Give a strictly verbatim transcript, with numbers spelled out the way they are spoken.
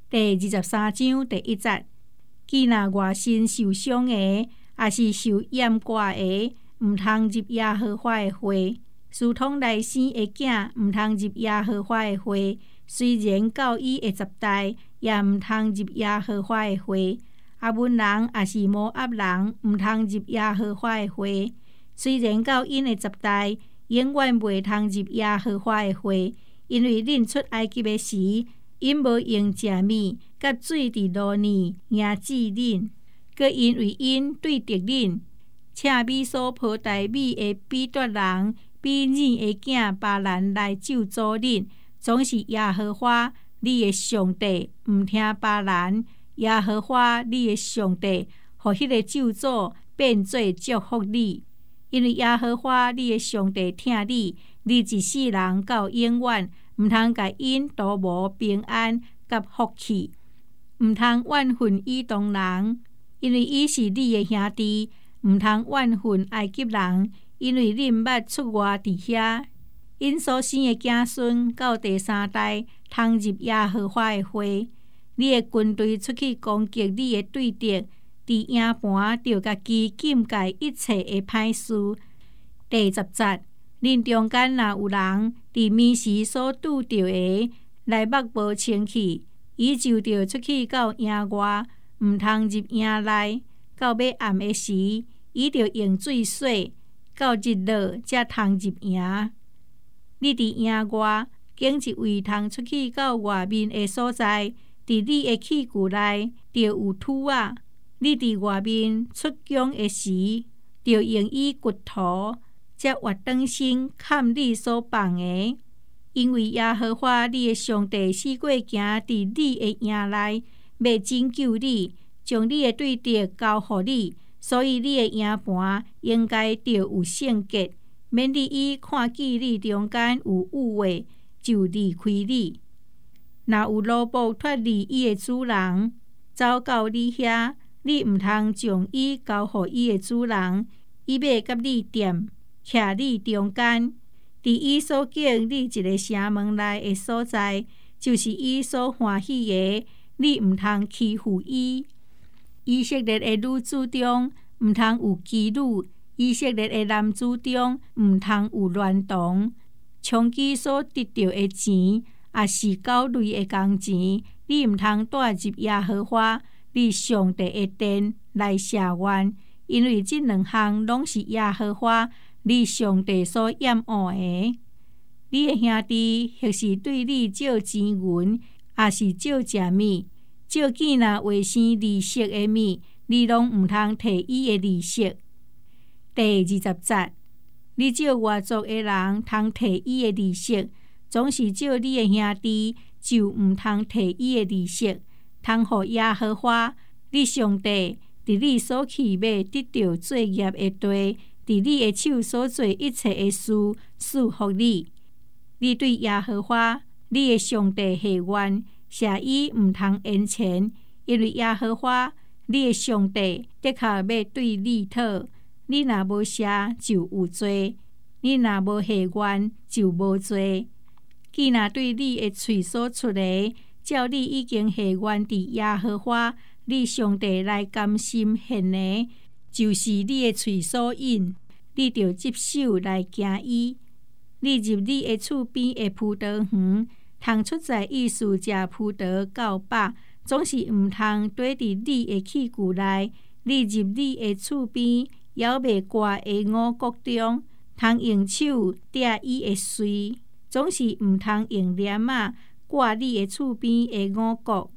第二十三章第一節，既若外身受傷的，也是受閹割的，毋通入耶和華的會；私通內生的囝，毋通入耶和華的會。雖然到伊的十代，也毋通入耶和華的會。亞捫人也是摩押人，毋通入耶和華的會。雖然到因的十代，永遠袂通入耶和華的會，因為恁出埃及的時，因無用食米，甲水佇路邊迎接恁，閣因為因對敵恁，請米所抱大米的比奪人，比珥的囝巴蘭來咒詛恁。總是耶和華你的上帝毋聽巴蘭，耶和華你的上帝，互迄個咒詛變做祝福你。因為耶和華你的上帝疼你，你一世人到永遠，毋通甲因圖無平安甲福氣，毋通怨恨以東人，因為伊是你的兄弟；毋通怨恨埃及人，因為恁捌出外佇遐。因所生的子孫到第三代，通入耶和華的會。你的軍隊出去攻擊你的對敵，佇營盤着家己禁戒一切的歹事。第十節，恁中間若有人佇眠時所拄着的，內目無清氣，伊就着出去到營外，毋通入營內。到要暗的時，伊着用水洗，到日落才通入營。你佇營外，經一位通出去到外面的所在，佇你的器具內就有土仔。你佇外面出宮的時，就用伊骨頭，才活轉身砍你所放的。因為耶和華你的上帝四過行佇你的營內，要拯救你，將你的對敵交予你，所以你的營盤應該就有聖潔。免你伊看見你中間有污穢，就離開你。若有奴僕脫離伊的主人，走到你遐，你毋通將伊交予伊的主人，伊要甲你踮，徛你中間。佇伊所經你一個城門內的所在，就是伊所歡喜的，你毋通欺負伊。以色列的女子中，毋通有妓女。以色列的男子中，毋通有亂童。娼妓所得到的錢，也是狗類的工錢，你毋通帶入耶和華你上帝的殿來謝願，因為這兩項攏是耶和華你上帝所厭惡的。你的兄弟或是對你借錢銀，也是借食米，借囝若為生利息的米，你攏毋通摕伊的利息。第二十節，你借外族的人通摕伊的利息，總是借你的兄弟就毋通摕伊的利息，通互耶和華你上帝佇你所去要得到作業的地，佇你的手所做一切的事賜福你。你對耶和華你的上帝下願，謝伊毋通延前，因為耶和華你的上帝的確要對你討。你若無謝就有罪，你若無下願就無罪。既若對你的喙所出的，照你已經下願佇耶和華你上帝來甘心獻的，就是你的喙所應，你就接手來行伊。你入你的厝邊的葡萄園，通出在意思食葡萄到飽，總是毋通綴佇你的器具內。你入你的厝邊，猶未掛的五穀中，通用手摘伊的穗，總是毋通用鐮仔掛你的厝邊的五穀。